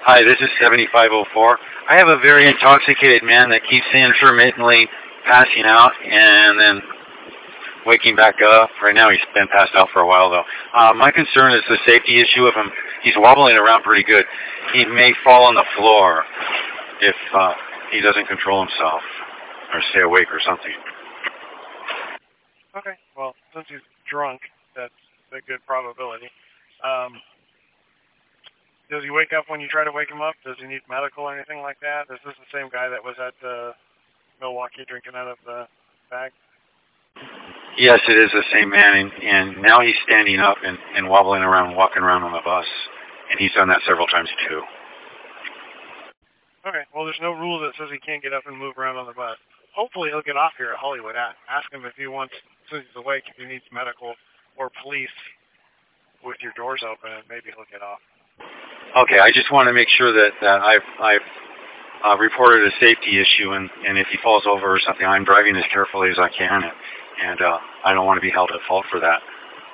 Hi, this is 7504. I have a very intoxicated man that keeps intermittently passing out and then waking back up. Right now he's been passed out for a while though. My concern is the safety issue of him. He's wobbling around pretty good. He may fall on the floor if he doesn't control himself or stay awake or something. Okay, well, since he's drunk, that's a good probability. Um, does he wake up when you try to wake him up? Does he need medical or anything like that? Is this the same guy that was at Milwaukee drinking out of the bag? Yes, it is the same man, and now he's standing up and wobbling around, walking around on the bus, and he's done that several times too. Okay, well, there's no rule that says he can't get up and move around on the bus. Hopefully he'll get off here at Hollywood. Ask him if he wants, since he's awake, if he needs medical or police with your doors open, and maybe he'll get off. Okay, I just want to make sure that I've reported a safety issue, and if he falls over or something, I'm driving as carefully as I can, and I don't want to be held at fault for that.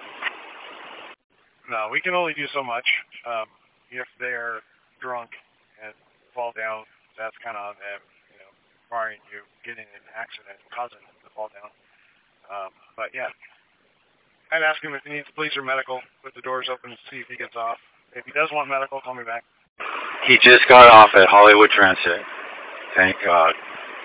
No, we can only do so much. If they're drunk and fall down, that's kind of on them, barring you getting in an accident and causing them to fall down. But yeah, I'd ask him if he needs police or medical with the doors open to see if he gets off. If he does want medical, call me back. He just got off at Hollywood Transit. Thank God.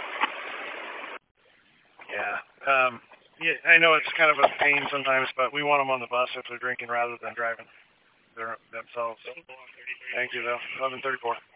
Yeah. Yeah, I know it's kind of a pain sometimes, but we want them on the bus if they're drinking rather than driving themselves. Thank you, though. 11:34.